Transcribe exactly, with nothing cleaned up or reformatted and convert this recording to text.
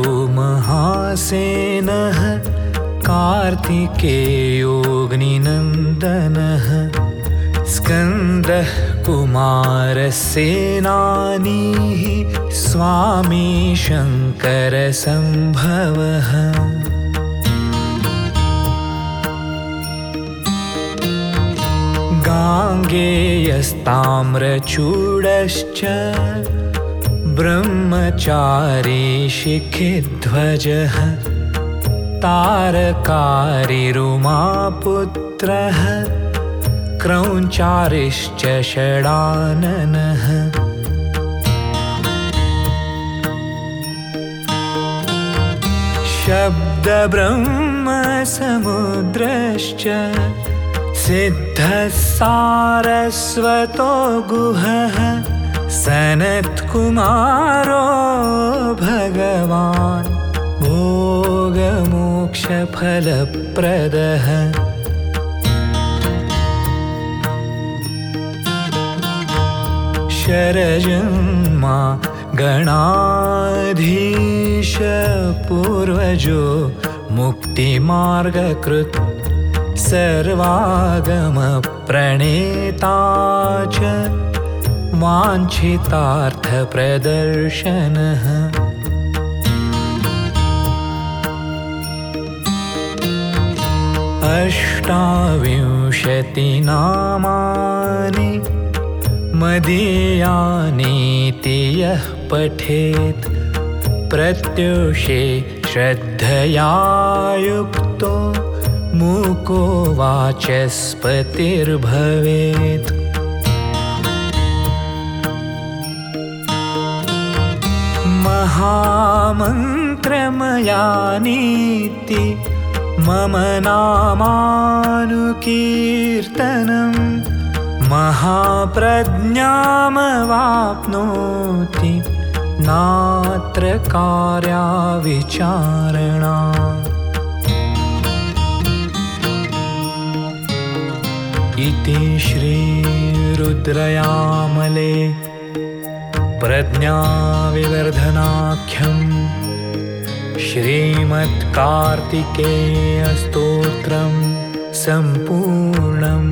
महासेनः कार्तिकेयोऽग्निनन्दनः स्कन्दः कुमारसेनानीः स्वामी शङ्करसम्भवः गाङ्गेयस्ताम्रचूडश्च ब्रह्मचारी शिखिध्वजः तारकारिरुमापुत्रः क्रौञ्चारिश्च षडाननः शब्दब्रह्मसमुद्रश्च सिद्धः सारस्वतो गुहः सनत्कुमारो भगवान् भोगमोक्षफलप्रदः शरजन्मा गणाधीश पूर्वजो मुक्तिमार्गकृत् सर्वागमप्रणेता च वाञ्छितार्थप्रदर्शनः अष्टाविंशतिनामानि मदीयानीति यः पठेत् प्रत्युषे श्रद्धया युक्तो मूको वाचस्पतिर्भवेत् महामन्त्रमयानीति मम नामानुकीर्तनं महाप्रज्ञामवाप्नोति नात्र कार्या विचारणा। इति श्रीरुद्रयामले प्रज्ञाविवर्धनाख्यं श्रीमत्कार्तिकेयस्तोत्रं सम्पूर्णम्।